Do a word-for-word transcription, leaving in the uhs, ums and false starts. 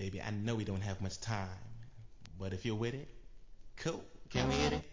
Baby, I know we don't have much time, but if you're with it, cool. Can we hit it?